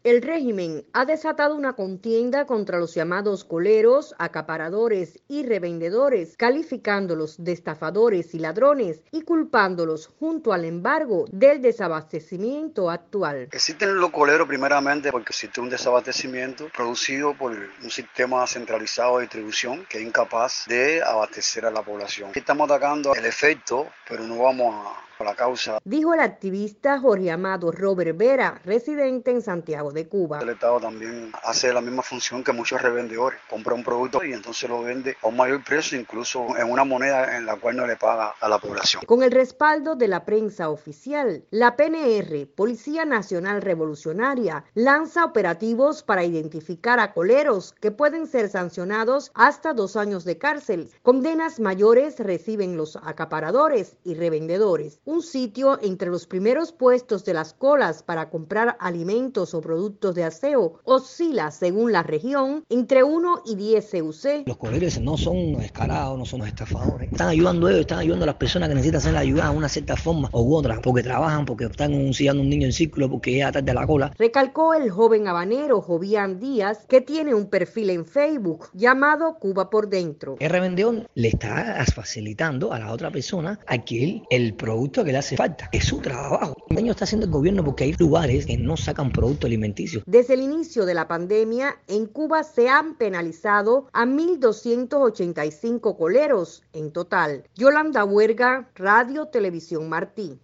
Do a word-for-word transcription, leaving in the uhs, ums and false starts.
El régimen ha desatado una contienda contra los llamados coleros, acaparadores y revendedores, calificándolos de estafadores y ladrones y culpándolos junto al embargo del desabastecimiento actual. Existen los coleros primeramente porque existe un desabastecimiento producido por un sistema centralizado de distribución que es incapaz de abastecer a la población. Estamos atacando el efecto, pero no vamos a la causa. Dijo el activista Jorge Amado Robert Vera, residente en Santiago de Cuba. El Estado también hace la misma función que muchos revendedores. Compra un producto y entonces lo vende a un mayor precio, incluso en una moneda en la cual no le paga a la población. Con el respaldo de la prensa oficial, la P N R, Policía Nacional Revolucionaria, lanza operativos para identificar a coleros que pueden ser sancionados hasta dos años de cárcel. Condenas mayores reciben los acaparadores y revendedores. Un sitio entre los primeros puestos de las colas para comprar alimentos o productos de aseo oscila, según la región, entre uno y diez C U C. Los coleros no son descarados, no son estafadores. Están ayudando a ellos, están ayudando a las personas que necesitan ser ayudadas de una cierta forma u otra, porque trabajan, porque están sillando un niño en círculo, porque llega tarde a la cola. Recalcó el joven habanero Jovian Díaz, que tiene un perfil en Facebook llamado Cuba por Dentro. El revendedor le está facilitando a la otra persona adquirir el producto que le hace falta. Es su trabajo. El daño está haciendo el gobierno porque hay lugares que no sacan productos alimenticios. Desde el inicio de la pandemia, en Cuba se han penalizado a mil doscientos ochenta y cinco coleros en total. Yolanda Huerga, Radio Televisión Martí.